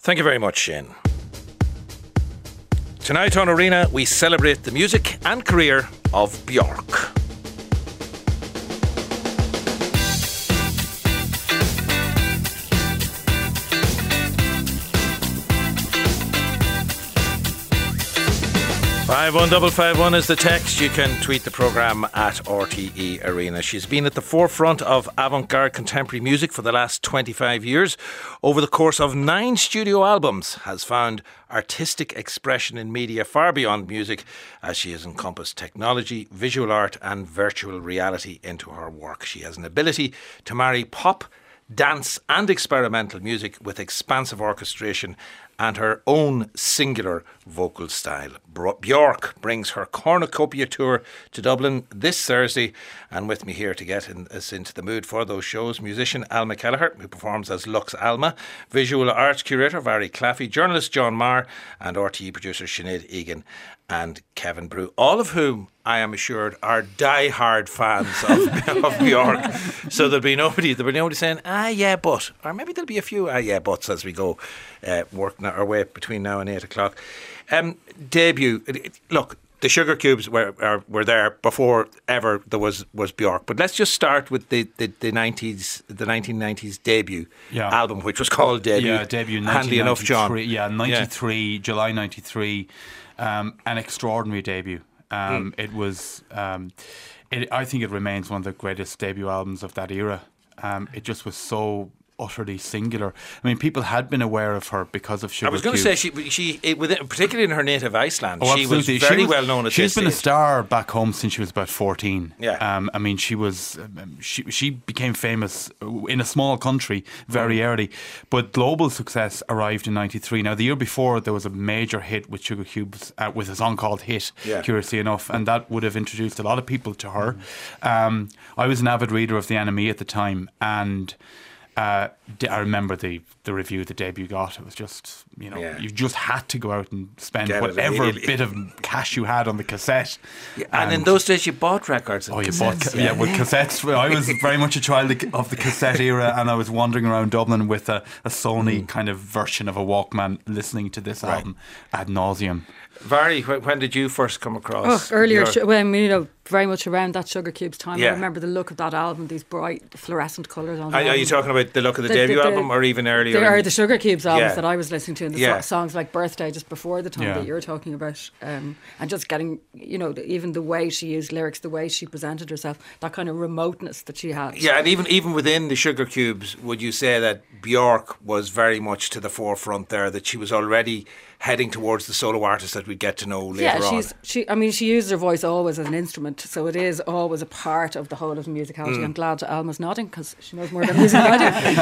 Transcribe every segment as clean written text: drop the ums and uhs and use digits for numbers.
Thank you very much, Shane. Tonight on Arena, we celebrate the music and career of Björk. Five 51551 is the text. You can tweet the programme at RTE Arena. She's been at the forefront of avant-garde contemporary music for the last 25 years. Over the course of 9 studio albums, has found artistic expression in media far beyond music, as she has encompassed technology, visual art and virtual reality into her work. She has an ability to marry pop, dance and experimental music with expansive orchestration and her own singular vocal style. Björk brings her cornucopia tour to Dublin this Thursday, and with me here to get us into the mood for those shows, musician Alma Kelleher, who performs as Lux Alma, visual arts curator Vary Claffey, journalist John Marr and RTE producer Sinead Egan and Kevin Brew, all of whom I am assured are die-hard fans of Björk. So there'll be nobody saying, yeah, but, or maybe there'll be a few yeah, buts as we go working our way between now and 8 o'clock. Debut, look, the Sugar Cubes were there before ever there was Björk, but let's just start with the 1990s debut album, which was called Debut. Yeah, Debut. Handy enough, John. Yeah, 93, July 93. An extraordinary debut. It was. I think it remains one of the greatest debut albums of that era. It just was so utterly singular. I mean, people had been aware of her because of Sugar Cubes. I was going to say, she particularly in her native Iceland, she was very well known at this She's been stage. a star back home since she was about 14. Yeah. I mean, she became famous in a small country very early, but global success arrived in 93. Now, the year before, there was a major hit with Sugar Cubes with a song called Hit, curiously enough, and that would have introduced a lot of people to her. I was an avid reader of the NME at the time, and I remember the review the debut got. It was just, you just had to go out and spend whatever bit of cash you had on the cassette. Yeah, and in those days you bought records. You bought with cassettes. I was very much a child of the cassette era, and I was wandering around Dublin with a Sony kind of version of a Walkman, listening to this album ad nauseum. Vary, when did you first come across? Earlier, when very much around that Sugar Cubes time. I remember the look of that album, these bright fluorescent colours on it. Are you talking about the look of the debut album, or even earlier? The Sugar Cubes albums that I was listening to, and the songs like Birthday, just before the time that you're talking about, and just getting, even the way she used lyrics, the way she presented herself, that kind of remoteness that she had. Yeah, and even within the Sugar Cubes, would you say that Björk was very much to the forefront there, that she was already heading towards the solo artist that we'd get to know later on? She uses her voice always as an instrument, so it is always a part of the whole of the musicality. I'm glad Alma's nodding because she knows more about music than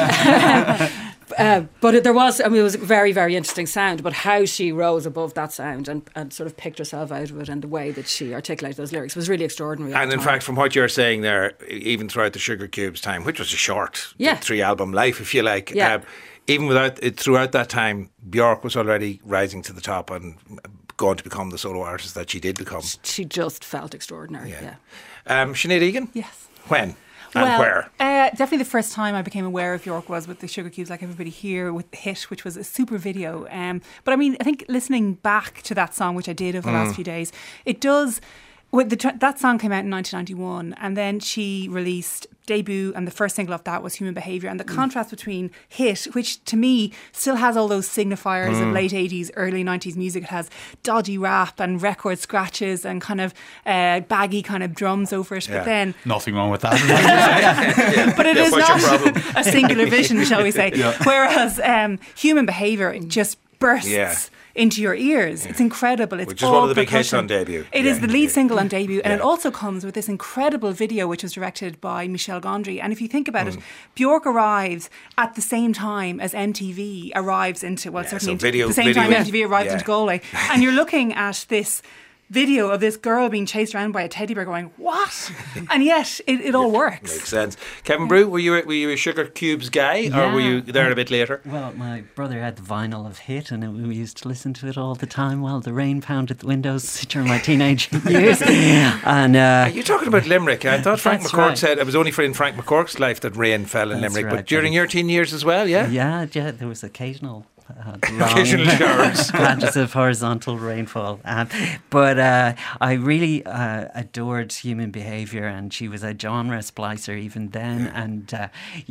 I do. But it was a very, very interesting sound, but how she rose above that sound and sort of picked herself out of it, and the way that she articulated those lyrics was really extraordinary. And in fact, from what you're saying there, even throughout the Sugar Cubes time, which was a short 3-album life, if you like, even throughout that time, Björk was already rising to the top and going to become the solo artist that she did become. She just felt extraordinary. Sinead Egan? Yes. When? And where? Definitely the first time I became aware of Björk was with the Sugar Cubes, like everybody here, with Hit, which was a super video. But I mean, I think listening back to that song, which I did over the last few days, it does. That song came out in 1991, and then she released Debut, and the first single of that was Human Behaviour. And the contrast between Hit, which to me still has all those signifiers of late 80s, early 90s music. It has dodgy rap and record scratches and kind of baggy kind of drums over it. But then nothing wrong with that. But it is not a singular vision, shall we say. Whereas Human Behaviour just bursts into your ears. It's incredible. It's which is one of the big hits on Debut. It is the lead single on Debut, and it also comes with this incredible video which was directed by Michel Gondry. And if you think about it, Björk arrives at the same time as MTV arrives into, certainly the same time MTV arrives into Galway, and you're looking at this video of this girl being chased around by a teddy bear going, what? And yet it all works. Makes sense. Kevin Brew, were you a Sugar Cubes guy, or were you there a bit later? Well, my brother had the vinyl of Hit, and we used to listen to it all the time while the rain pounded the windows during my teenage years. And are you talking about Limerick? I thought Frank McCourt said it was only in Frank McCourt's life that rain fell in Limerick, but during your teen years as well, yeah, there was occasional Occasional showers. patches of horizontal rainfall. But I really adored Human Behaviour, and she was a genre splicer even then. And,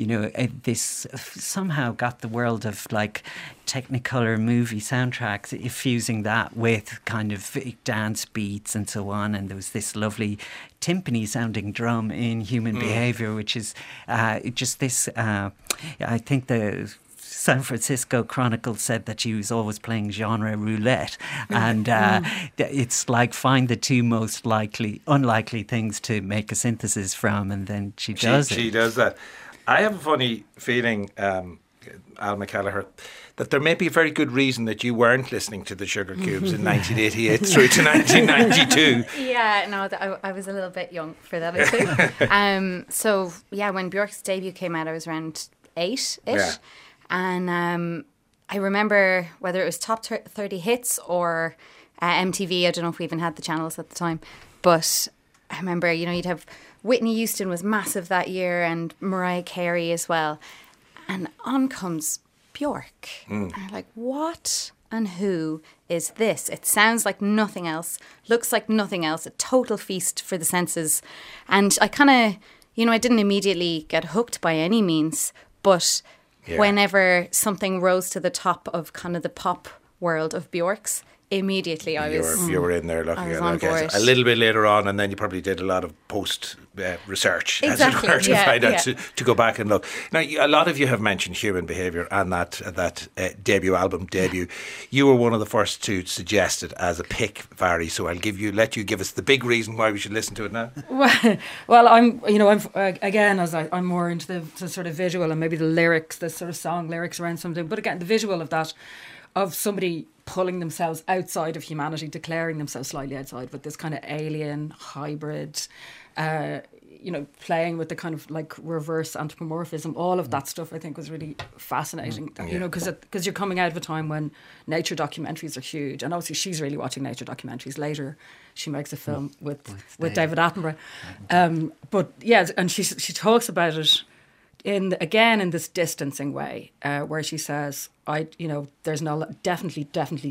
this somehow got the world of like Technicolor movie soundtracks, fusing that with kind of dance beats and so on. And there was this lovely timpani sounding drum in Human Behaviour, which is just this, I think the San Francisco Chronicle said that she was always playing genre roulette, and it's like find the two most unlikely things to make a synthesis from, and then she does it. She does that. I have a funny feeling, Al McCallagher, that there may be a very good reason that you weren't listening to the Sugar Cubes in 1988 through to 1992. Yeah, no, I was a little bit young for that, I think. So, yeah, when Björk's debut came out, I was around 8-ish. Yeah. And I remember whether it was Top 30 Hits or MTV, I don't know if we even had the channels at the time, but I remember, you'd have Whitney Houston was massive that year and Mariah Carey as well. And on comes Björk. And I'm like, what and who is this? It sounds like nothing else, looks like nothing else, a total feast for the senses. And I kind of, I didn't immediately get hooked by any means, but whenever something rose to the top of kind of the pop world of Björk's, immediately you were in there looking at it. A little bit later on, and then you probably did a lot of post research as it were to find out to go back and look. Now, a lot of you have mentioned Human Behaviour and that debut album. You were one of the first to suggest it as a pick, Vary. So I'll let you give us the big reason why we should listen to it now. Well, I'm again, as I'm more into the sort of visual and maybe the lyrics, the sort of song lyrics around something. But again, the visual of that, of somebody pulling themselves outside of humanity, declaring themselves slightly outside with this kind of alien hybrid, playing with the kind of like reverse anthropomorphism, all of that stuff I think was really fascinating, because you're coming out of a time when nature documentaries are huge, and obviously she's really watching nature documentaries. Later she makes a film with David Attenborough. But yeah, and she talks about it in this distancing way, where she says, there's definitely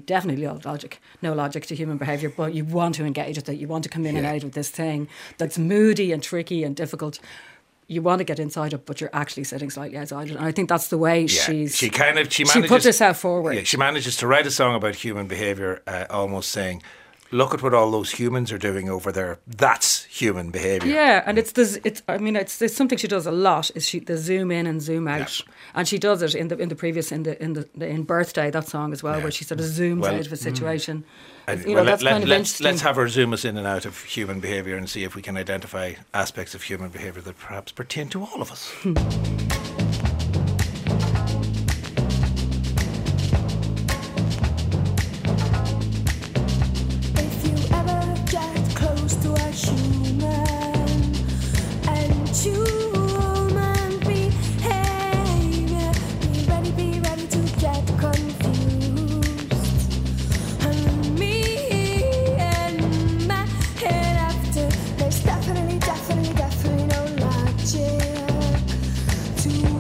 no logic to human behaviour, but you want to engage with it, you want to come in and out of this thing that's moody and tricky and difficult. You want to get inside it, but you're actually sitting slightly outside it. And I think that's the way she puts herself forward. Yeah, she manages to write a song about human behaviour, almost saying, look at what all those humans are doing over there. That's human behaviour. Yeah, and it's something she does a lot. Is the zoom in and zoom out, and she does it in Birthday, that song as well, where she sort of zooms out of a situation. That's kind of interesting. Let's have her zoom us in and out of human behaviour and see if we can identify aspects of human behaviour that perhaps pertain to all of us. Definitely no logic to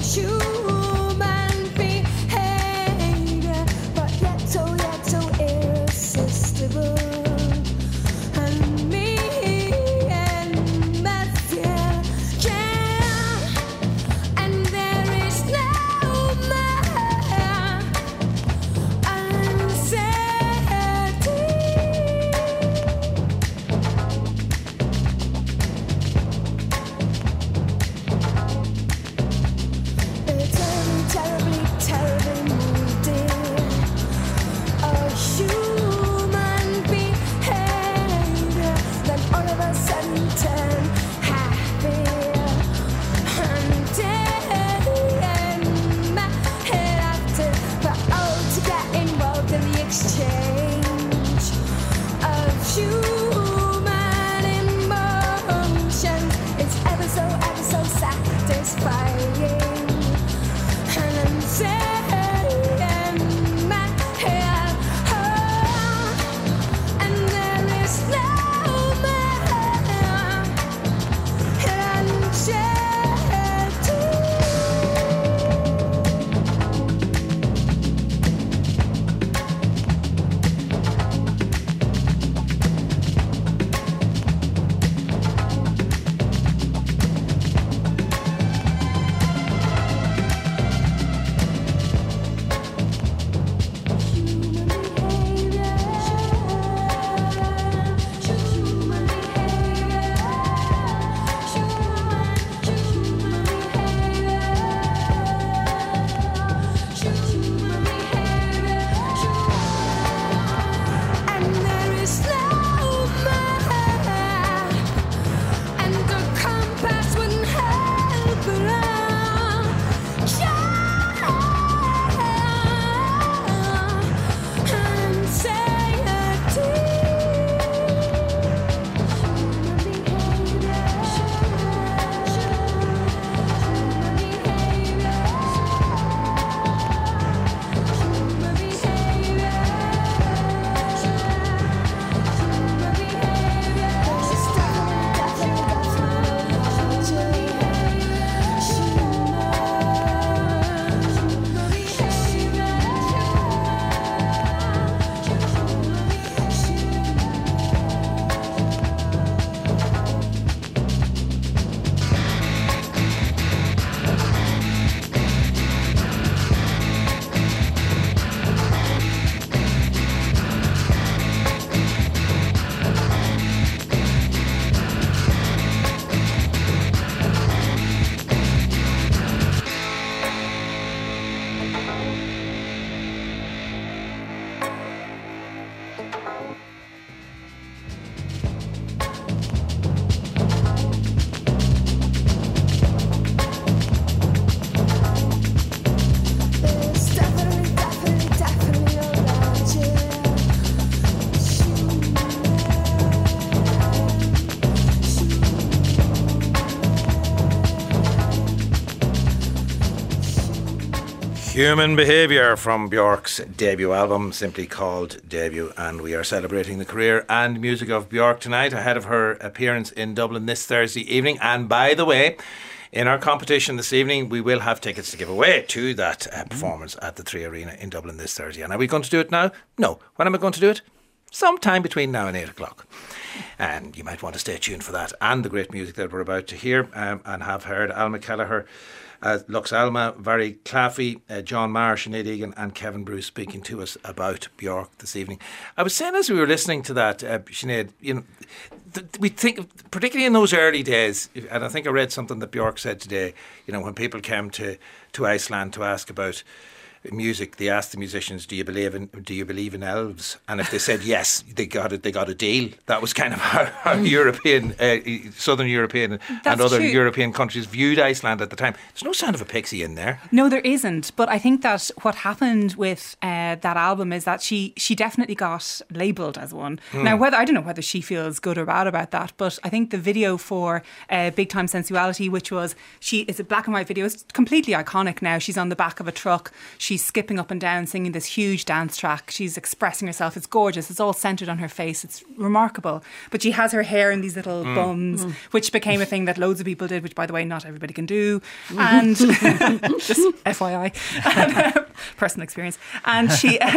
Human Behaviour from Björk's debut album, simply called Debut, and we are celebrating the career and music of Björk tonight ahead of her appearance in Dublin this Thursday evening. And by the way, in our competition this evening, we will have tickets to give away to that performance at the 3 Arena in Dublin this Thursday. And are we going to do it now? No. When am I going to do it? Sometime between now and 8 o'clock. And you might want to stay tuned for that and the great music that we're about to hear and have heard. Alma Kelleher, Lux Alma, Barry Claffey, John Marr, Sinead Egan and Kevin Bruce speaking to us about Björk this evening. I was saying as we were listening to that, Sinead, you know, we think, particularly in those early days, and I think I read something that Björk said today, you know, when people came to Iceland to ask about music, they asked the musicians, do you believe in elves? And if they said yes, they got a deal. That was kind of how European, Southern European and other European countries viewed Iceland at the time. There's no sound of a pixie in there. No, there isn't. But I think that what happened with that album is that she definitely got labelled as one. Now, I don't know whether she feels good or bad about that, but I think the video for Big Time Sensuality, which was, it's a black and white video, it's completely iconic now. She's on the back of a truck. She's skipping up and down, singing this huge dance track. She's expressing herself. It's gorgeous. It's all centred on her face. It's remarkable. But she has her hair in these little buns, which became a thing that loads of people did, which, by the way, not everybody can do. And just FYI, personal experience. And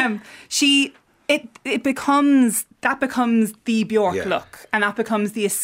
it becomes the Björk look, and that becomes the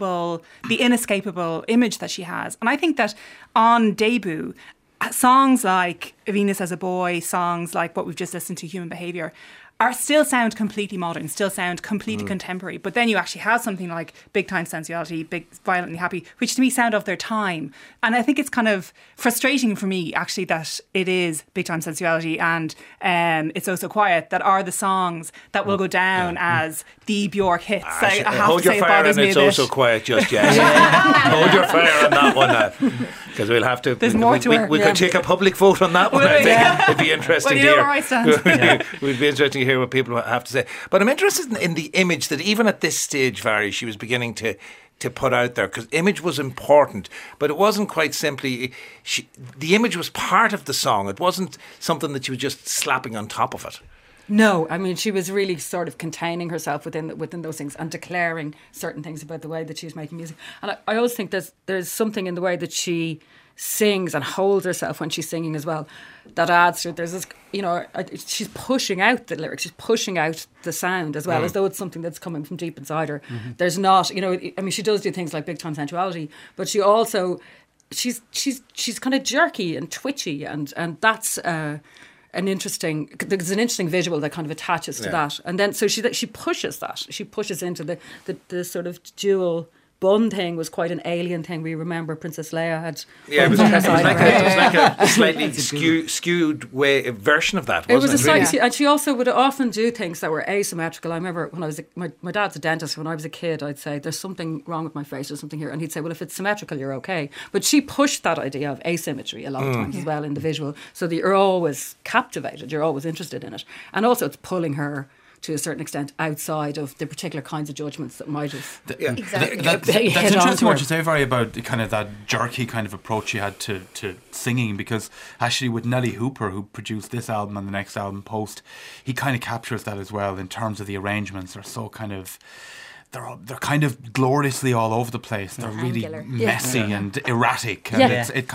inescapable image that she has. And I think that on debut, songs like Venus as a Boy, songs like what we've just listened to, Human Behaviour, still sound completely modern, still sound completely contemporary. But then you actually have something like Big Time Sensuality, Big Violently Happy, which to me sound of their time. And I think it's kind of frustrating for me, actually, that it is Big Time Sensuality and It's Oh So Quiet that are the songs that will go down as the Björk hits. I have hold to say your fire it bothers and me It's a Oh bit. So Quiet just yet. Hold your fire on that one because we'll have to. There's more to it. We could take a public vote on that one. I think it'd be interesting Well, to you know hear. where I stand. Would be interesting to hear what people have to say. But I'm interested in the image that even at this stage, Vary, she was beginning to put out there, because image was important, but it wasn't quite simply. The image was part of the song. It wasn't something that she was just slapping on top of it. No, I mean, she was really sort of containing herself within those things and declaring certain things about the way that she was making music. And I always think there's something in the way that she sings and holds herself when she's singing as well that adds to it. There's this, you know, she's pushing out the lyrics, she's pushing out the sound as well, as though it's something that's coming from deep inside her. There's not, you know, I mean, she does do things like Big Time Sensuality, but she also she's kind of jerky and twitchy, and that's there's an interesting visual that kind of attaches to that. And then so she pushes into the sort of dual bun thing was quite an alien thing. We remember Princess Leia had it was like a slightly skewed version of that, wasn't it? It was a really? slightly, and she also would often do things that were asymmetrical. I remember when I was my dad's a dentist. When I was a kid, I'd say there's something wrong with my face, there's something here, and he'd say, well, if it's symmetrical, you're okay. But she pushed that idea of asymmetry a lot of times as well in the visual, so that you're always captivated, you're always interested in it, and also it's pulling her to a certain extent outside of the particular kinds of judgments that might have Exactly. That's interesting what you say, Vary, about kind of that jerky kind of approach you had to singing, because actually with Nelly Hooper, who produced this album and the next album, Post, he kind of captures that as well in terms of the arrangements. They're so kind of... They're kind of gloriously all over the place. They're really messy and erratic, and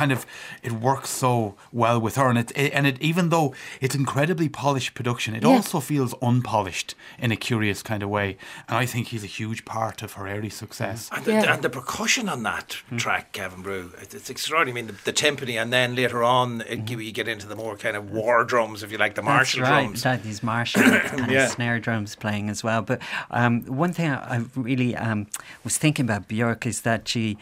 it works so well with her. And it even though it's incredibly polished production, it also feels unpolished in a curious kind of way. And I think he's a huge part of her early success. And the percussion on that track, Kevin Brew, it's extraordinary. I mean, the timpani, and then later on, you get into the more kind of war drums, if you like, the Marshall drums. These Marshall kind of snare drums playing as well. But one thing I really was thinking about Björk is that she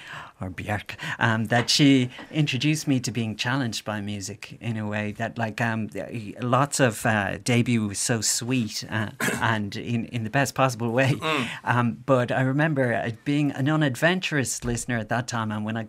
introduced me to being challenged by music in a way that, like, lots of debut was so sweet and in the best possible way. But I remember being an unadventurous listener at that time, and when I got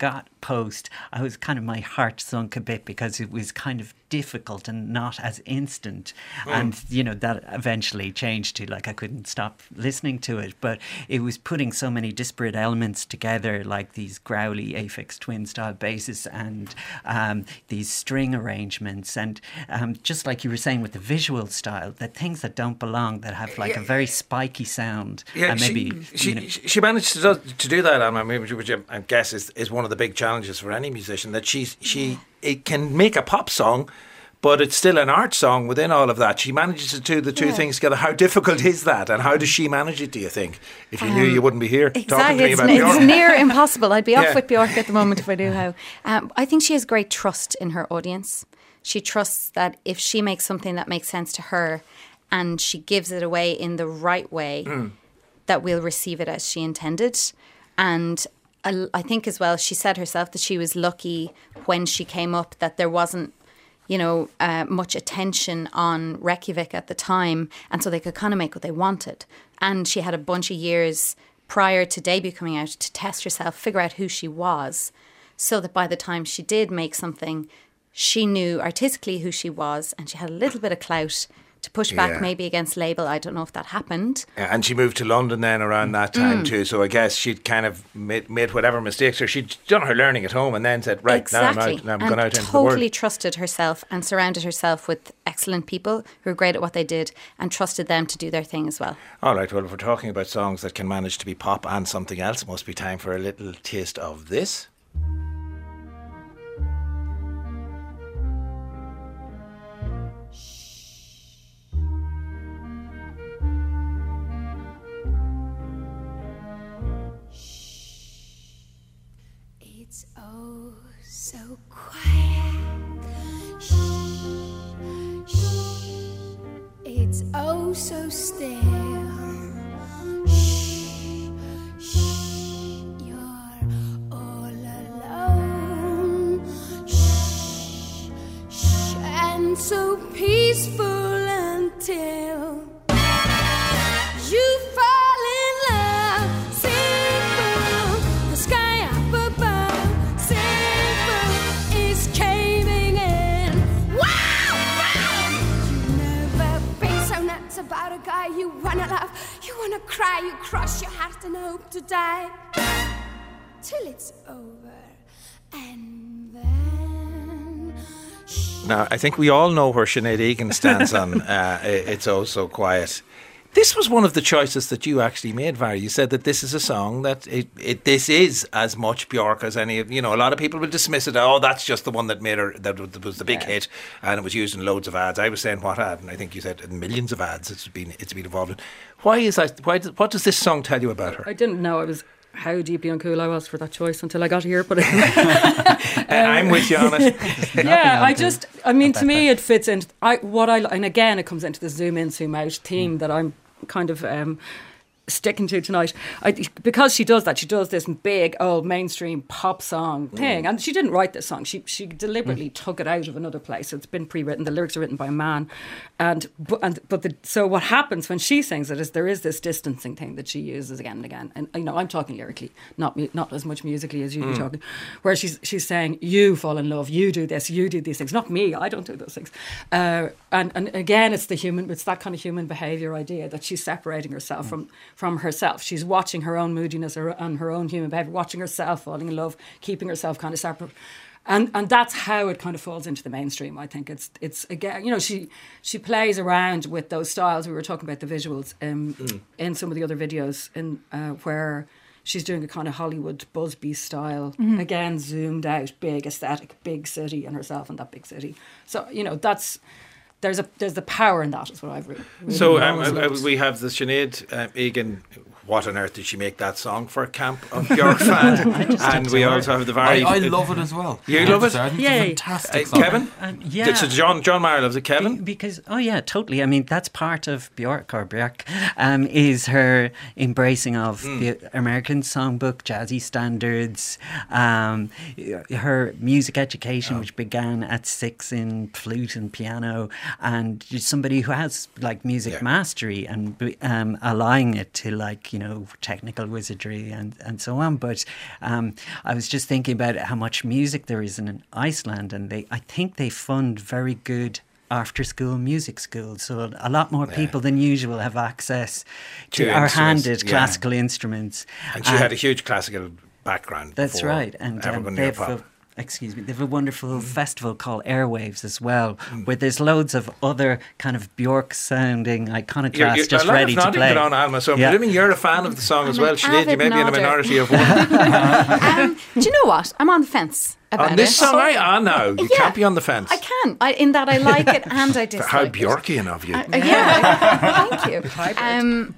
post, I was kind of, my heart sunk a bit because it was kind of difficult and not as instant. And, you know, that eventually changed to like I couldn't stop listening to it. But it was putting so many disparate elements together, like these growly Aphex Twin style basses and these string arrangements. And just like you were saying with the visual style, that things that don't belong, that have like a very spiky sound. Yeah, and maybe she managed to do that, Alma, which I guess is one of the big challenges for any musician, that it can make a pop song, but it's still an art song within all of that. She manages to do the two things together. How difficult is that, and how does she manage it, do you think? If you knew, you wouldn't be here talking to me about Björk. It's near impossible. I'd be off with Björk at the moment if I knew how. I think she has great trust in her audience. She trusts that if she makes something that makes sense to her and she gives it away in the right way, that we'll receive it as she intended. And I think as well, she said herself that she was lucky when she came up that there wasn't, you know, much attention on Reykjavik at the time, and so they could kind of make what they wanted. And she had a bunch of years prior to debut coming out to test herself, figure out who she was, so that by the time she did make something, she knew artistically who she was, and she had a little bit of clout to push back maybe against label. I don't know if that happened. Yeah, and she moved to London then around that time too, so I guess she'd kind of made whatever mistakes, or she'd done her learning at home and then said, right, exactly. now I'm going out into the totally world. trusted herself and surrounded herself with excellent people who were great at what they did and trusted them to do their thing as well. All right, well, if we're talking about songs that can manage to be pop and something else, it must be time for a little taste of this. It's oh so quiet. Shh, shh. It's oh so still. Shh, shh. You're all alone. Shh, shh. And so peaceful until you fall in love. Simple, the sky up above. Simple is caving in. Wow, wow. You never been so nuts about a guy you wanna love. You wanna cry, you cross your heart and hope to die till it's over, and then. Now, I think we all know where Sinead Egan stands on It's Oh So Quiet. This was one of the choices that you actually made, Vara. You said that this is a song that this is as much Björk as any. You know, a lot of people will dismiss it. Oh, that's just the one that made her, that was the big hit, and it was used in loads of ads. I was saying what ad, and I think you said in millions of ads it's been involved in. Why is that? What does this song tell you about her? I didn't know I was how deeply uncool I was for that choice until I got here. But I'm with you on it. I mean, to me, it fits into and again, it comes into the zoom in, zoom out theme that I'm kind of sticking to tonight. Because she does that, she does this big old mainstream pop song thing, and she didn't write this song. She deliberately took it out of another place. So it's been pre-written. The lyrics are written by a man, so what happens when she sings it is there is this distancing thing that she uses again and again. And you know, I'm talking lyrically, not as much musically as you'd be talking, where she's saying, "You fall in love, you do this, you do these things." Not me, I don't do those things. And again, it's that kind of human behaviour idea that she's separating herself from herself. She's watching her own moodiness and her own human behaviour, watching herself falling in love, keeping herself kind of separate. And that's how it kind of falls into the mainstream. I think it's again, you know, she plays around with those styles. We were talking about the visuals in some of the other videos where she's doing a kind of Hollywood Busby style, again zoomed out, big aesthetic, big city, and herself in that big city. So you know, there's the power in that, is what I've really So we have the Sinead Egan. What on earth did she make that song for a camp of Björk fan? And we also have the very. I love it as well. You love it? I think Yay. it's a fantastic song. Kevin? Yeah. So John Mayer loves it. Kevin? Because, totally. I mean, that's part of Björk, is her embracing of the American songbook, jazzy standards, her music education, which began at 6 in flute and piano, and you're somebody who has like music mastery and allying it to like, you know, technical wizardry and so on. But I was just thinking about how much music there is in Iceland, and I think they fund very good after-school music schools, so a lot more people than usual have access to our handed classical instruments. And she had a huge classical background. That's right, and they have a wonderful festival called Airwaves as well, where there's loads of other kind of Björk-sounding iconoclasts just ready to play. On, Alma, so I'm presuming you're a fan of the song as well. Sinead, you may be in a minority of one. Do you know what? I'm on the fence about on this song, no, you can't be on the fence. I can, in that I like it and I dislike How it. Björkian of you. Thank you.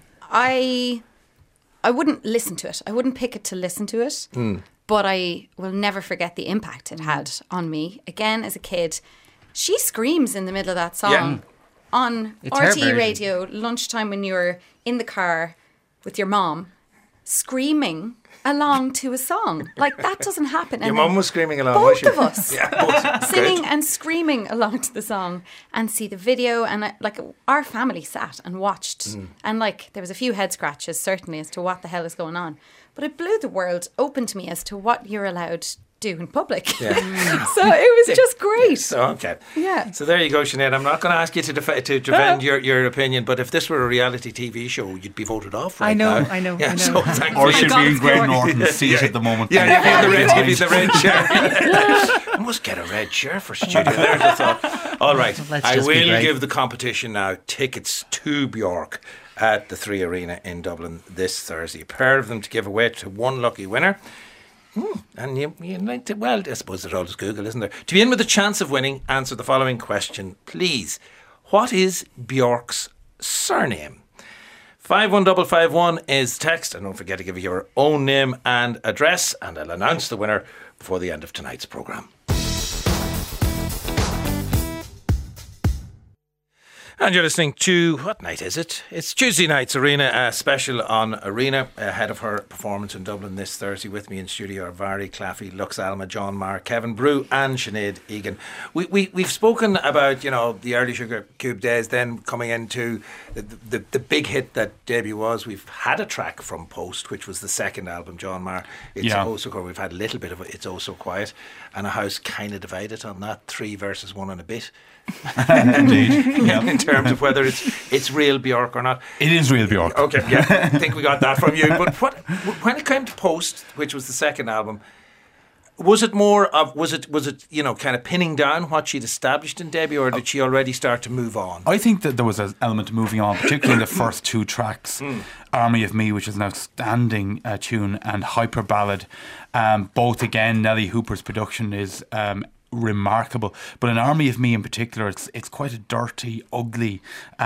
I wouldn't listen to it. I wouldn't pick it to listen to it. But I will never forget the impact it had on me. Again, as a kid, she screams in the middle of that song on RTE radio, lunchtime when you're in the car with your mom, screaming along to a song. Like, that doesn't happen. Your mum was screaming along, both was she? of us. Both. Singing Great. and screaming along to the song and see the video. And our family sat and watched. And there was a few head scratches, certainly, as to what the hell is going on. But it blew the world open to me as to what you're allowed to do in public. So it was just great. So, okay. Yeah. So there you go, Sinead. I'm not going to ask you to defend your opinion, but if this were a reality TV show, you'd be voted off right now. I know. So Or she'd be in Graham Norton's seat at the moment. Yeah, you'd be the red shirt. I must get a red shirt for studio. There's the thought. All right. I will give the competition now tickets to Björk at the 3 Arena in Dublin this Thursday. A pair of them to give away to one lucky winner. And you like to, well, I suppose there's always Google, isn't there? To be in with a chance of winning, answer the following question, please. What is Björk's surname? 51551 is text, and don't forget to give your own name and address, and I'll announce the winner before the end of tonight's programme. And you're listening to, what night is it? It's Tuesday night's Arena special on Arena, ahead of her performance in Dublin this Thursday. With me in studio are Vari Claffey, Lux Alma, John Marr, Kevin Brew and Sinead Egan. We've spoken about, you know, the early Sugar Cube days, then coming into the big hit that debut was. We've had a track from Post, which was the second album, John Marr. It's Oh So Quiet. We've had a little bit of It's Oh So Quiet, and a house kind of divided on that, 3 versus 1 and a bit. Indeed. In terms of whether it's real Björk or not. It is real Björk. Okay, I think we got that from you. But when it came to Post, which was the second album, was it more of was it you know, kind of pinning down what she'd established in debut, or did she already start to move on? I think that there was an element of moving on, particularly in the first 2 tracks. Army of Me, which is an outstanding tune, and Hyper Ballad. Both, again, Nelly Hooper's production is remarkable, but in Army of Me in particular, it's quite a dirty, ugly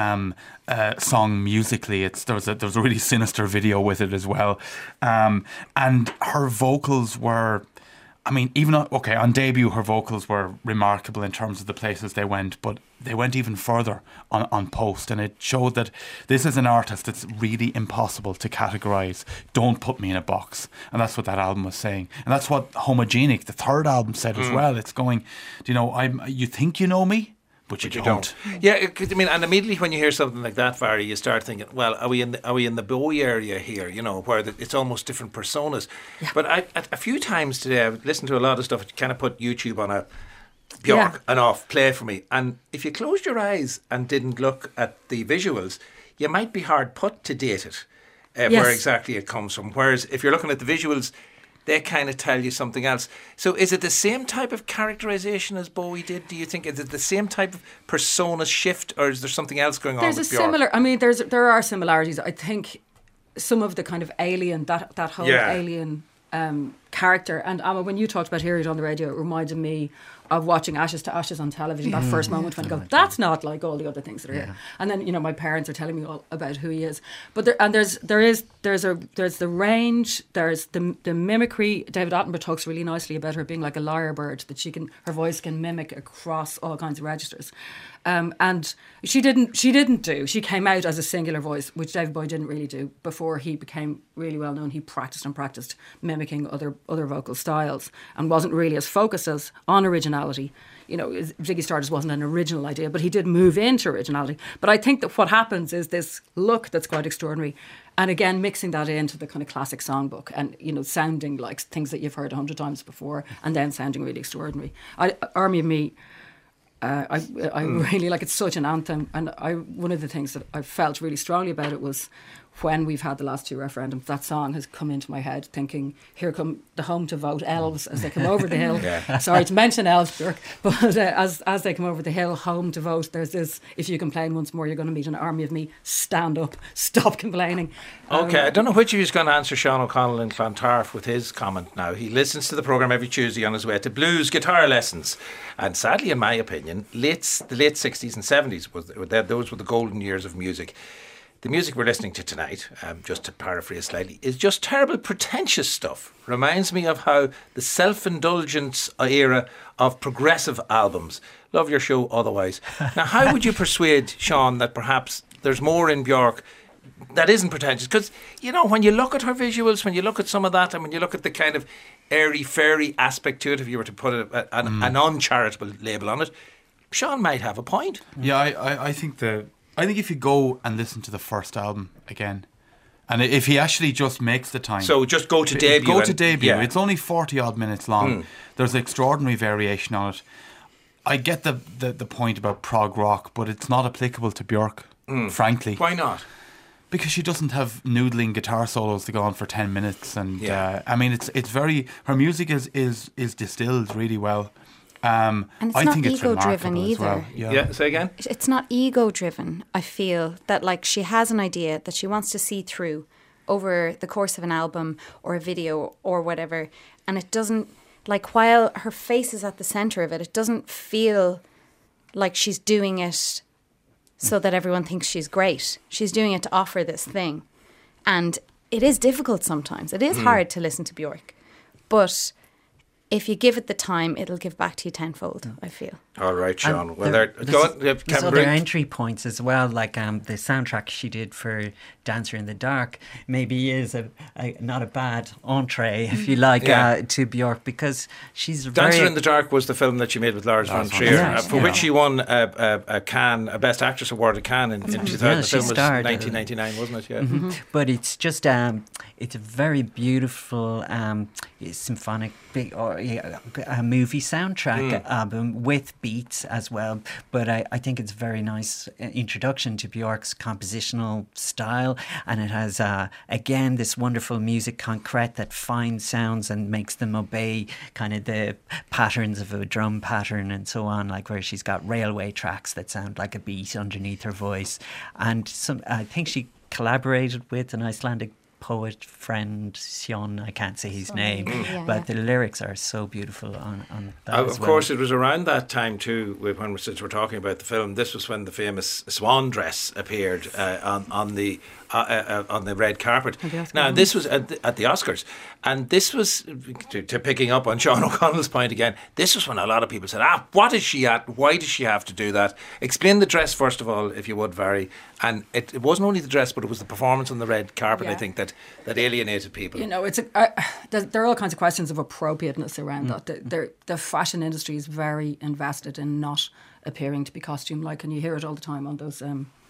song musically. There's a really sinister video with it as well, and her vocals were, I mean, even on debut, her vocals were remarkable in terms of the places they went, but they went even further on Post, and it showed that this is an artist that's really impossible to categorise. Don't put me in a box. And that's what that album was saying. And that's what Homogenic, the third album, said as well. It's going, you know, you think you know me, but you don't. Yeah, I mean, and immediately when you hear something like that, Vari, you start thinking, well, are we in the Bowie area here? You know, where it's almost different personas. Yeah. But a few times today, I've listened to a lot of stuff. You kind of put YouTube on a Björk and off, play for me. And if you closed your eyes and didn't look at the visuals, you might be hard put to date it, where exactly it comes from. Whereas if you're looking at the visuals, they kind of tell you something else. So is it the same type of characterisation as Bowie did, do you think? Is it the same type of persona shift, or is there something else going on with Björk? There are similarities. I think some of the kind of alien, that whole alien character, and Amma, when you talked about hearing it on the radio, it reminded me of watching Ashes to Ashes on television, that first moment when I go, that's not like all the other things that are here. And then, you know, my parents are telling me all about who he is. But there's the range, there's the mimicry. David Attenborough talks really nicely about her being like a lyrebird, that her voice can mimic across all kinds of registers. And she came out as a singular voice, which David Bowie didn't really do before he became really well known. He practiced mimicking other vocal styles and wasn't really as focused as on originality. Ziggy Stardust wasn't an original idea, but he did move into originality. But I think that what happens is this look that's quite extraordinary, and again mixing that into the kind of classic songbook, and sounding like things that you've heard 100 times before, and then sounding really extraordinary. Army of Me, I really like. It's such an anthem, and one of the things that I felt really strongly about it was when we've had the last 2 referendums, that song has come into my head, thinking, here come the home to vote elves as they come over the hill. Sorry to mention elves, Björk, but as they come over the hill, home to vote, there's this, if you complain once more, you're going to meet an army of me. Stand up, stop complaining. Okay, I don't know which of you is going to answer Sean O'Connell in Clontarf with his comment now. He listens to the programme every Tuesday on his way to blues guitar lessons. And sadly, in my opinion, the late 60s and 70s, those were the golden years of music. The music we're listening to tonight, just to paraphrase slightly, is just terrible pretentious stuff. Reminds me of how the self-indulgence era of progressive albums. Love your show otherwise. Now, how would you persuade Sean that perhaps there's more in Björk that isn't pretentious? Because, when you look at her visuals, when you look at some of that, and when you look at the kind of airy-fairy aspect to it, if you were to put an uncharitable label on it, Sean might have a point. Yeah, I think if you go and listen to the first album again, and if he actually just makes the time. So just go to debut. Go to debut. Yeah. It's only 40 odd minutes long. There's extraordinary variation on it. I get the point about prog rock, but it's not applicable to Björk, frankly. Why not? Because she doesn't have noodling guitar solos to go on for 10 minutes. And it's very, her music is distilled really well. And it's I not think it's ego-driven either. Well. Yeah, say again? It's not ego-driven. I feel that she has an idea that she wants to see through over the course of an album or a video or whatever, and it doesn't, while her face is at the centre of it, it doesn't feel like she's doing it so that everyone thinks she's great. She's doing it to offer this thing. And it is difficult sometimes. It is hard to listen to Björk. But if you give it the time, it'll give back to you tenfold, I feel. All right, Sean. There's other entry points as well, like the soundtrack she did for Dancer in the Dark maybe is not a bad entree, if you like, to Björk, because she's Dancer in the Dark was the film that she made with Lars von Trier, for which she won a Best Actress Award at Cannes in 2000. The film was 1999, wasn't it? Yeah. Mm-hmm. But it's just it's a very beautiful symphonic a movie soundtrack album with beats as well. But I think it's a very nice introduction to Björk's compositional style, and it has again this wonderful music concrete that finds sounds and makes them obey kind of the patterns of a drum pattern and so on, like where she's got railway tracks that sound like a beat underneath her voice. And I think she collaborated with an Icelandic poet friend, Sjón, I can't say his name, but the lyrics are so beautiful on that as well. Of course, it was around that time too, since we're talking about the film, this was when the famous swan dress appeared on the red carpet. Now, this was at the Oscars, and this was, to picking up on Sean O'Connell's point again, this was when a lot of people said, what is she at? Why does she have to do that? Explain the dress, first of all, if you would, Vary. And it wasn't only the dress, but it was the performance on the red carpet, I think, that alienated people. There are all kinds of questions of appropriateness around that. The fashion industry is very invested in not appearing to be costume-like, and you hear it all the time on those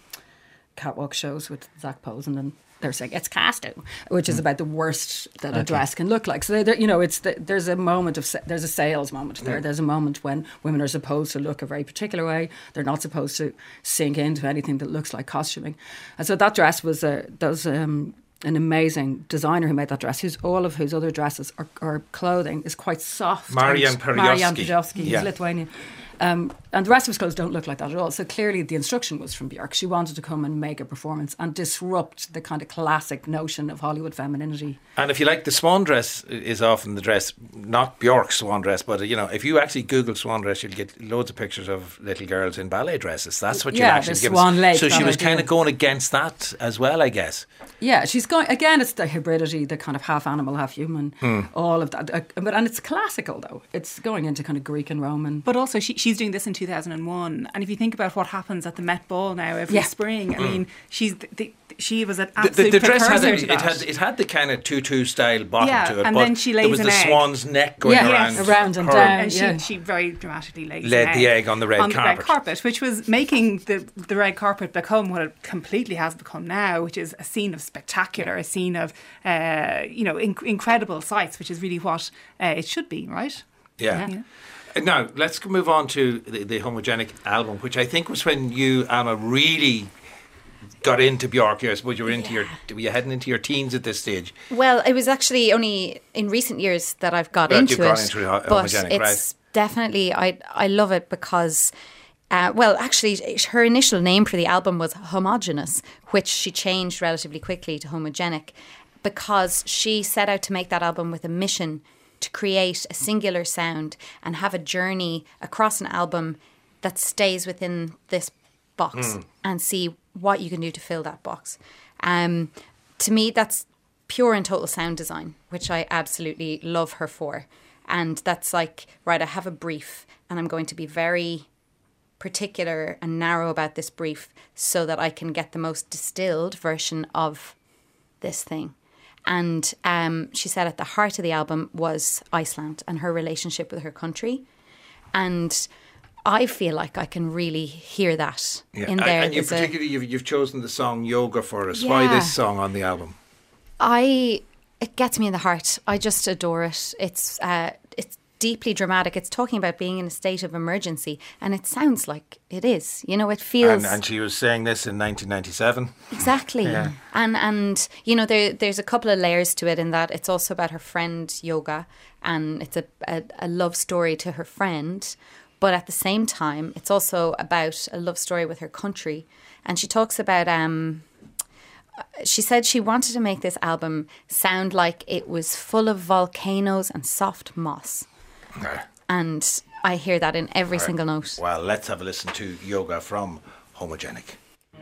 catwalk shows with Zach Posen, and they're saying it's costume, which is about the worst that a dress can look like. So there's a moment there's a sales moment there. There's a moment when women are supposed to look a very particular way. They're not supposed to sink into anything that looks like costuming. And so that dress was an amazing designer who made that dress, whose other dresses or clothing is quite soft. Marian Pajowski, he's Lithuanian. And the rest of his clothes don't look like that at all. So clearly the instruction was from Björk. She wanted to come and make a performance and disrupt the kind of classic notion of Hollywood femininity. And if you like, the swan dress is often the dress, not Björk's swan dress, but if you actually Google swan dress, you'll get loads of pictures of little girls in ballet dresses. That's what you'll actually give us. So she was kind of going against that as well, I guess. Yeah, she's going, again, it's the hybridity, the kind of half animal, half human, all of that. And it's classical, though. It's going into kind of Greek and Roman. But also, she she's doing this in 2001. And if you think about what happens at the Met Ball now every spring, I mean, she was an absolute the dress precursor to that. it had the kind of tutu style bottom to it, and but then she lays there was an the egg. swan's neck going around and her. down. And she very dramatically laid the egg on the red carpet, which was making the red carpet become what it completely has become now, which is a scene of spectacular, a scene of incredible sights, which is really what it should be, right? Yeah. Now let's move on to the Homogenic album, which I think was when you, Alma, really got into Björk. I suppose you were were you heading into your teens at this stage? Well, it was actually only in recent years that I've got into it. But it's definitely, I love it because, actually, her initial name for the album was Homogeneous, which she changed relatively quickly to Homogenic, because she set out to make that album with a mission to create a singular sound and have a journey across an album that stays within this box and see what you can do to fill that box. To me, that's pure and total sound design, which I absolutely love her for. And that's like, right, I have a brief and I'm going to be very particular and narrow about this brief so that I can get the most distilled version of this thing. And she said at the heart of the album was Iceland and her relationship with her country. And I feel like I can really hear that in there. And you've chosen the song Yoga for us. Why this song on the album? It gets me in the heart. I just adore it. It's deeply dramatic. It's talking about being in a state of emergency, and it sounds like it is. You know, it feels. And she was saying this in 1997. Exactly. Yeah. And you know, there's a couple of layers to it in that it's also about her friend Yoga, and it's a love story to her friend. But at the same time, it's also about a love story with her country. And she talks about, she said she wanted to make this album sound like it was full of volcanoes and soft moss. Okay. And I hear that in every single note. Well, let's have a listen to Yoga from Homogenic.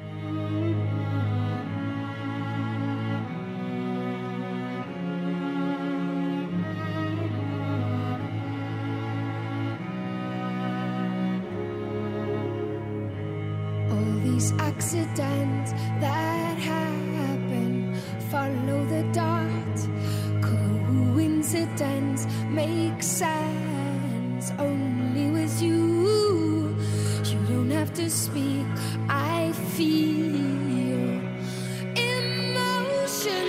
These accidents that happen, follow the dot. Coincidence makes sense only with you. You don't have to speak. I feel emotional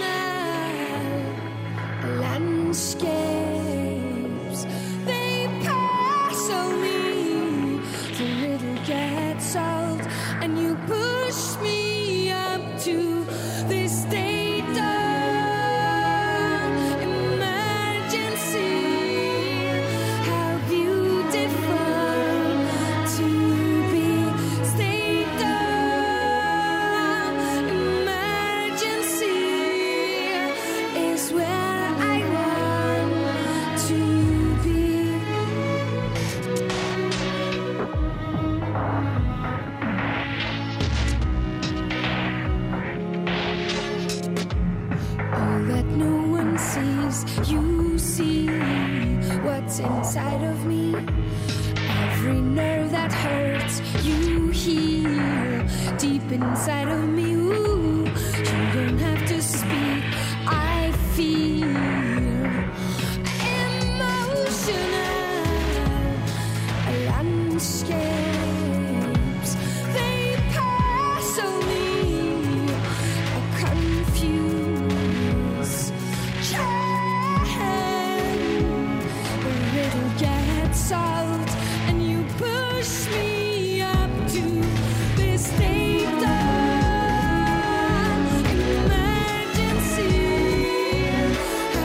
landscapes. They pass on me. The riddle gets solved. And you push me up to this state of emergency. How beautiful to be state of emergency is where I want to be. You see what's inside of me. Every nerve that hurts, you heal deep inside of me. Ooh, you don't have to speak. I feel emotional landscapes. They pass on me, confused. Solved, and you push me up to this state of emergency.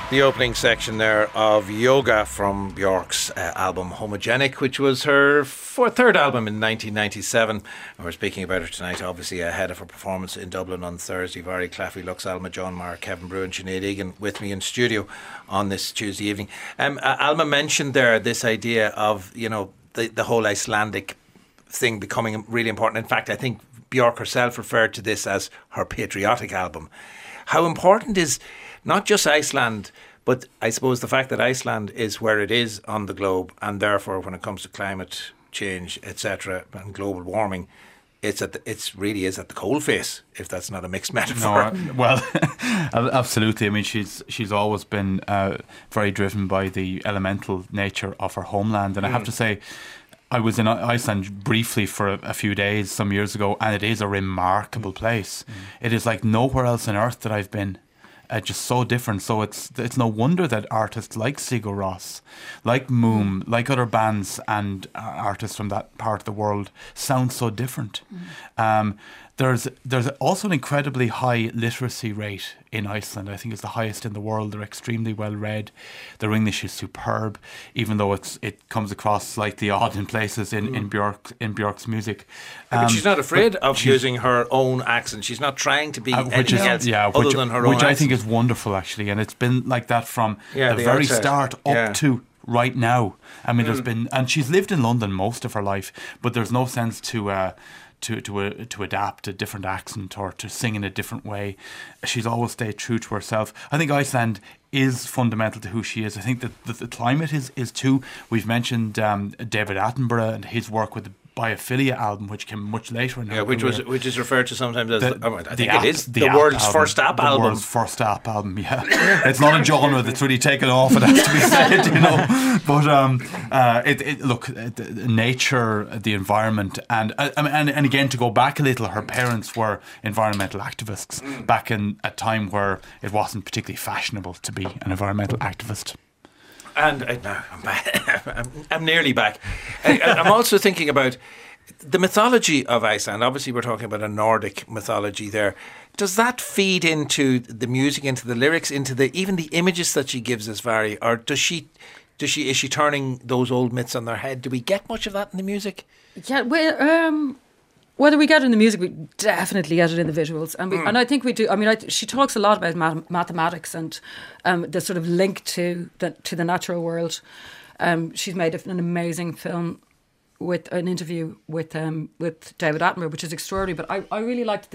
The opening section there of Yoga from Björk's album Homogenic, which was her third album in 1997. And we're speaking about her tonight, obviously ahead of her performance in Dublin on Thursday. Vari Claffey, Lux Alma, John Maher, Kevin Brew and Sinead Egan with me in studio on this Tuesday evening. Alma mentioned there this idea of, you know, the whole Icelandic thing becoming really important. In fact, I think Björk herself referred to this as her patriotic album. How important is not just Iceland, but I suppose the fact that Iceland is where it is on the globe, and therefore when it comes to climate change, etc., and global warming, it's really is at the coalface, if that's not a mixed metaphor. No, well, absolutely. I mean, she's always been very driven by the elemental nature of her homeland, and I have to say, I was in Iceland briefly for a few days some years ago, and it is a remarkable place. It is like nowhere else on earth that I've been. Just so different. So it's no wonder that artists like Sigur Rós, like Moom, like other bands and artists from that part of the world sound so different. There's also an incredibly high literacy rate in Iceland. I think it's the highest in the world. They're extremely well read. Their English is superb, even though it comes across slightly odd in places in Björk's music. But she's not afraid of using her own accent. She's not trying to be anything else other than her own Which accent. I think is wonderful, actually. And it's been like that from the very outset. start up to right now. I mean, there's been... And she's lived in London most of her life, but there's no sense to adapt a different accent or to sing in a different way. She's always stayed true to herself. I think Iceland is fundamental to who she is. I think that the climate is too. We've mentioned David Attenborough and his work with the Biophilia album, which came much later in her career. which is referred to sometimes as the the world's first app album. The world's first app album, yeah. It's not a genre that's really taken off, it has to be said, you know. But nature, the environment, and again, to go back a little, her parents were environmental activists back in a time where it wasn't particularly fashionable to be an environmental activist. And I'm nearly back. I'm also thinking about the mythology of Iceland. Obviously, we're talking about a Nordic mythology there. Does that feed into the music, into the lyrics, into even the images that she gives us, Vari? Or is she turning those old myths on their head? Do we get much of that in the music? Yeah, well, whether we get it in the music, we definitely get it in the visuals, and I think we do. I mean, she talks a lot about mathematics and the sort of link to the natural world. She's made an amazing film with an interview with David Attenborough, which is extraordinary. But I really liked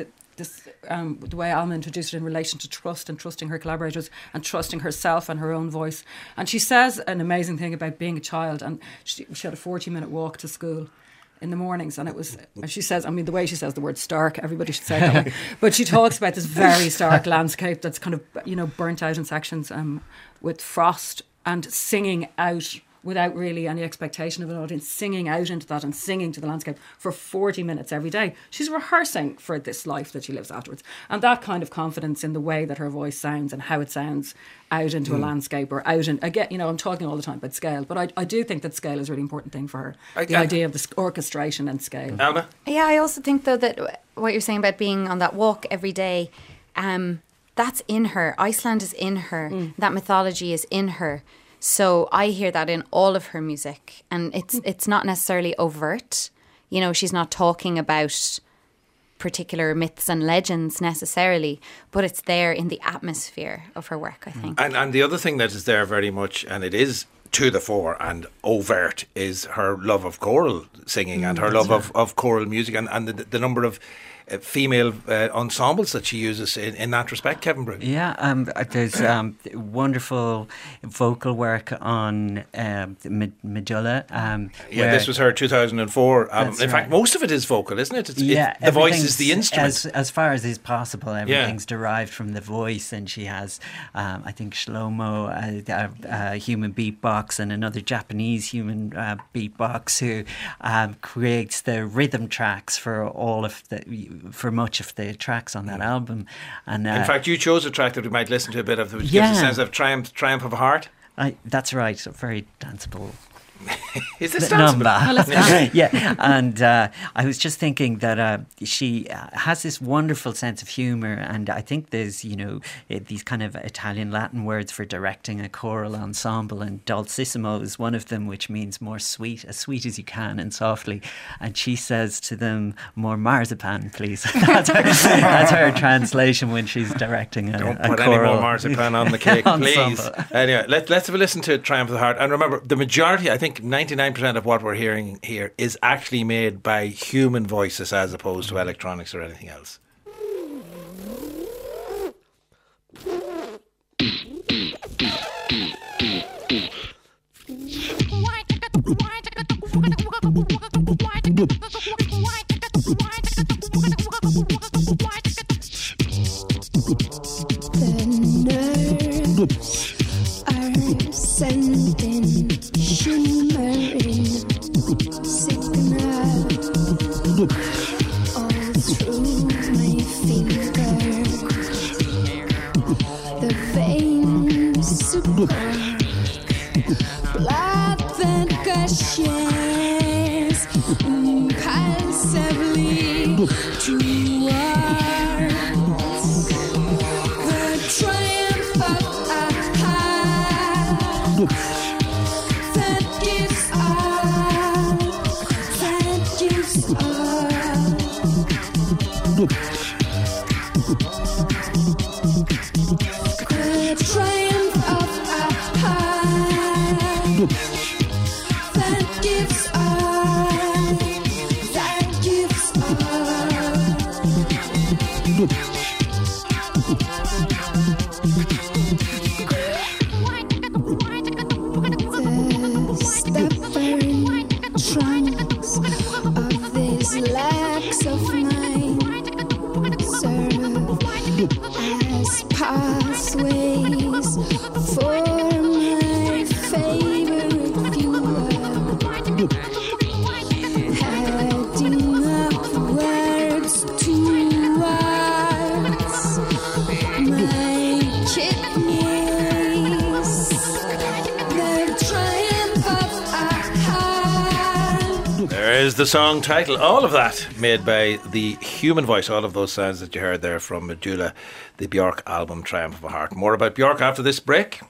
the way Alma introduced it in relation to trust and trusting her collaborators and trusting herself and her own voice. And she says an amazing thing about being a child, and she had a 40-minute walk to school in the mornings, and it was, she says, I mean, the way she says the word stark, everybody should say it that way, but she talks about this very stark landscape that's kind of, you know, burnt out in sections with frost, and singing out without really any expectation of an audience, singing out into that and singing to the landscape for 40 minutes every day. She's rehearsing for this life that she lives afterwards. And that kind of confidence in the way that her voice sounds and how it sounds out into a landscape, or out in, again, you know, I'm talking all the time about scale, but I do think that scale is a really important thing for her. The idea of the orchestration and scale. Alma? Yeah, I also think, though, that what you're saying about being on that walk every day, that's in her. Iceland is in her. That mythology is in her. So I hear that in all of her music, and it's not necessarily overt. You know, she's not talking about particular myths and legends necessarily, but it's there in the atmosphere of her work, I think. And the other thing that is there very much, and it is to the fore and overt, is her love of choral singing and her love of choral music, and the number of female ensembles that she uses in that respect, Kevin Brew. Yeah, there's wonderful vocal work on Medulla. This was her 2004 album. In fact, right. most of it is vocal, isn't it? The voice is the instrument. As far as is possible, everything's derived from the voice, and she has, I think, Shlomo, a human beatbox, and another Japanese human beatbox who creates the rhythm tracks for for much of the tracks on that album. And in fact, you chose a track that we might listen to a bit of, which gives a sense of triumph of heart. That's right, a very danceable Is this danceable? Yeah, and I was just thinking that she has this wonderful sense of humour, and I think there's, these kind of Italian Latin words for directing a choral ensemble, and dolcissimo is one of them, which means more sweet, as sweet as you can and softly. And she says to them, more marzipan, please. That's her translation when she's directing a choral. Don't put any more marzipan on the cake, please. Anyway, let's have a listen to Triumph of the Heart. And remember, the majority, I think 99% of what we're hearing here is actually made by human voices as opposed to electronics or anything else. The nerves are sending shimmering signal all through my fingers. The veins support blood that gushes impulsively towards the triumph of a heart that gives up, that gives the triumph of a heart that gives up, that gives the stubborn trunks of these legs of mine serve as pathways for my favorite viewer, heading upwards towards my kidneys. The triumph of a heart. There is the song title. All of that made by the human voice. All of those sounds that you heard there from Medulla, the Björk album Triumph of a Heart. More about Björk after this break.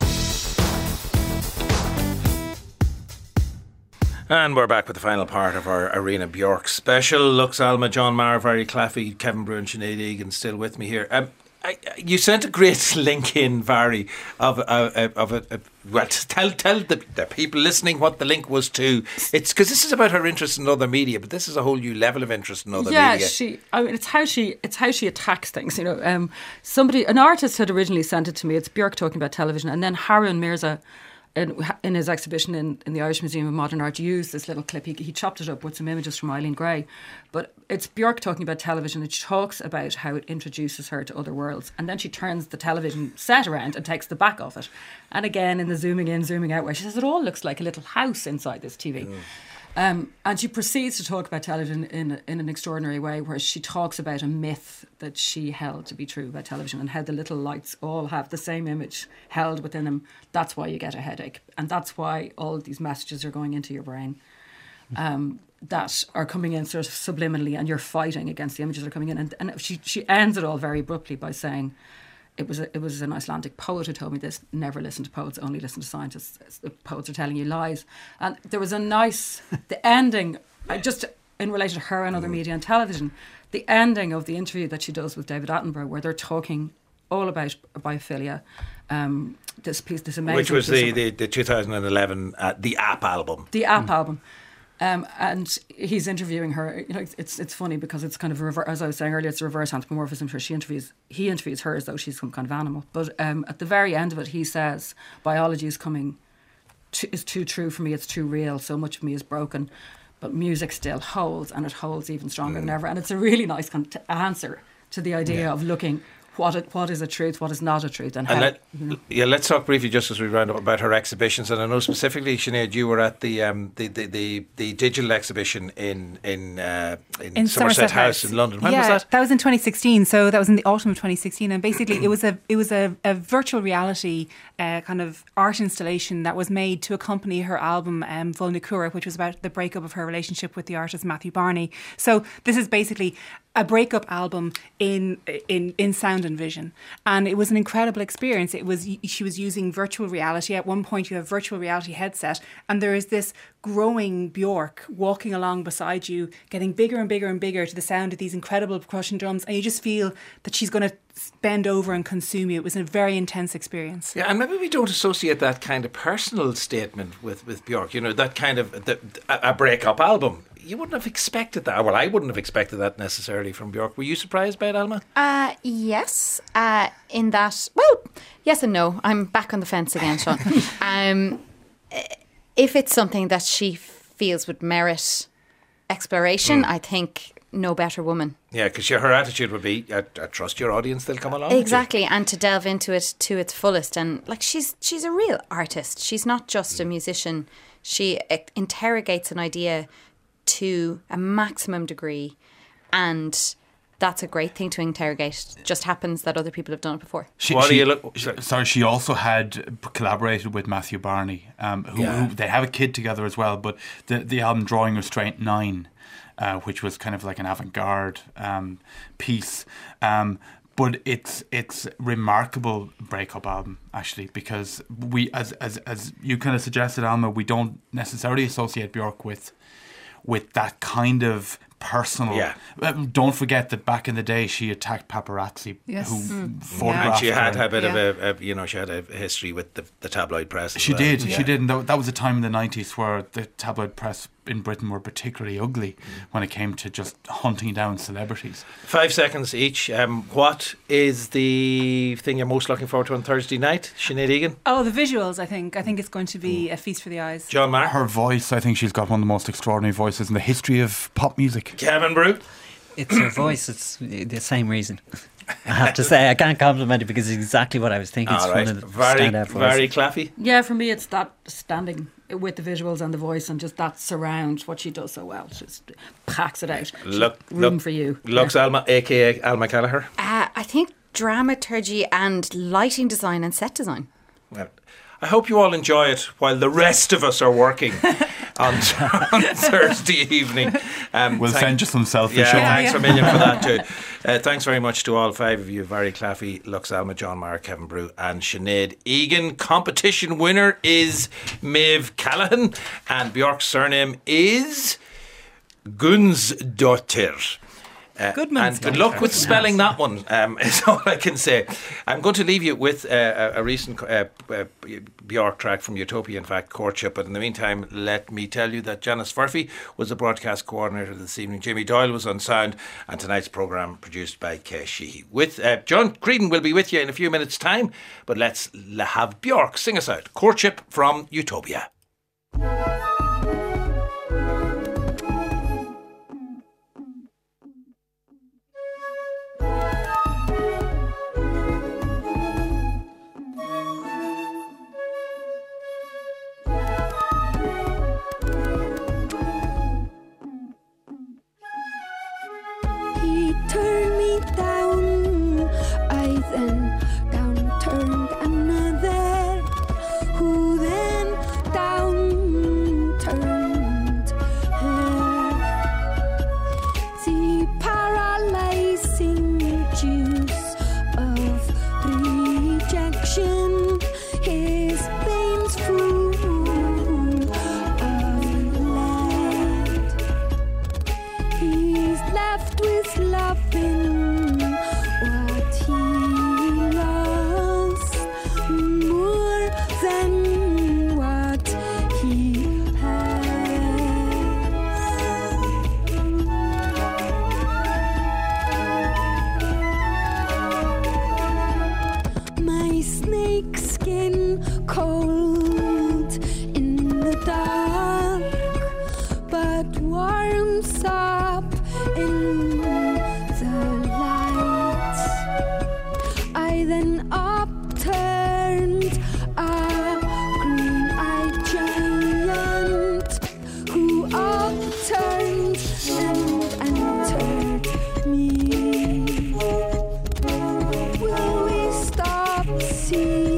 And we're back with the final part of our Arena Björk special. Lux Alma, John Maher, Vary Claffey, Kevin Bruin, Sinead Egan still with me here. You sent a great link in, Vary, of a well, tell the people listening what the link was to. It's because this is about her interest in other media, but this is a whole new level of interest in other media. It's how she attacks things. An artist had originally sent it to me. It's Björk talking about television, and then Harun Mirza, in his exhibition in the Irish Museum of Modern Art, used this little clip. He chopped it up with some images from Eileen Gray. But it's Björk talking about television. It talks about how it introduces her to other worlds. And then she turns the television set around and takes the back of it. And again, in the zooming in, zooming out way, she says it all looks like a little house inside this TV. And she proceeds to talk about television in an extraordinary way, where she talks about a myth that she held to be true about television and how the little lights all have the same image held within them. That's why you get a headache. And that's why all of these messages are going into your brain that are coming in sort of subliminally, and you're fighting against the images that are coming in. And she ends it all very abruptly by saying, It was an Icelandic poet who told me this: never listen to poets, only listen to scientists. The poets are telling you lies. And there was the ending, just in relation to her and other media and television, the ending of the interview that she does with David Attenborough, where they're talking all about biophilia. This amazing... Which was the 2011, the App album. The App album. And he's interviewing her. It's funny because it's kind of as I was saying earlier, it's a reverse anthropomorphism. Where he interviews her as though she's some kind of animal. But at the very end of it, he says, "Biology is is too true for me. It's too real. So much of me is broken, but music still holds, and it holds even stronger than ever." And it's a really nice kind of answer to the idea of looking. what is a truth, what is not a truth, and how. Let's talk briefly just as we round up about her exhibitions. And I know specifically, Sinead, you were at the digital exhibition in Somerset House in London. When was that? That was in 2016. So that was in the autumn of 2016, and basically it was a virtual reality kind of art installation that was made to accompany her album Vulnicura, which was about the breakup of her relationship with the artist Matthew Barney. So this is basically a breakup album in sound and vision, and it was an incredible experience. She was using virtual reality. At one point you have a virtual reality headset, and there is this growing Björk walking along beside you, getting bigger and bigger and bigger to the sound of these incredible percussion drums, and you just feel that she's going to bend over and consume you. It was a very intense experience. Yeah, and maybe we don't associate that kind of personal statement with Björk, you know, that kind of a breakup album. You wouldn't have expected that. Well, I wouldn't have expected that necessarily from Björk. Were you surprised by it, Alma? Yes. In that, well, yes and no. I'm back on the fence again, Sean. If it's something that she feels would merit exploration, I think no better woman. Yeah, because her attitude would be, I trust your audience, they'll come along. Exactly, and to delve into it to its fullest. And like she's a real artist. She's not just a musician. She interrogates an idea to a maximum degree, and that's a great thing to interrogate. It just happens that other people have done it before. She also had collaborated with Matthew Barney, who they have a kid together as well, but the album Drawing Restraint 9, which was kind of like an avant-garde piece, but it's remarkable breakup album actually, because we, as you kind of suggested, Alma, we don't necessarily associate Björk with that kind of personal. Yeah. Don't forget that back in the day she attacked paparazzi who photographed and she had her. a bit of she had a history with the tabloid press. She did, and that was a time in the 90s where the tabloid press in Britain were particularly ugly when it came to just hunting down celebrities. 5 seconds each. What is the thing you're most looking forward to on Thursday night, Sinead Egan? Oh, the visuals, I think it's going to be a feast for the eyes. John Maher? Her voice, I think she's got one of the most extraordinary voices in the history of pop music. Kevin Brew? It's her voice, it's the same reason. I have to say, I can't compliment it because it's exactly what I was thinking. It's one of the standout voices. Very Claffey? Yeah, for me it's that standing with the visuals and the voice and just that surround, what she does so well. Just packs it out. Room for you. Lux Alma, a.k.a. Alma Gallagher? I think dramaturgy and lighting design and set design. Well, I hope you all enjoy it while the rest of us are working on Thursday evening. We'll send you some selfies. Yeah, thanks a million for that too. Thanks very much to all five of you. Very Claffey, Lux Alma, John Maher, Kevin Brew and Sinead Egan. Competition winner is Maeve Callaghan and Björk's surname is Gunsdottir. And good luck with spelling that one, is all I can say. I'm going to leave you with a recent Björk track from Utopia, in fact, Courtship. But in the meantime, let me tell you that Janice Furphy was the broadcast coordinator this evening. Jimmy Doyle was on sound, and tonight's programme produced by Kay Sheehy. With John Creedon will be with you in a few minutes' time, but let's have Björk sing us out. Courtship from Utopia. Turn me down, I then down turned another, who then down turned her. The paralyzing juice of rejection, his veins full of lead. He's left with loving what he loves. I then upturned a green-eyed giant who upturned and entered me. Will we stop seeing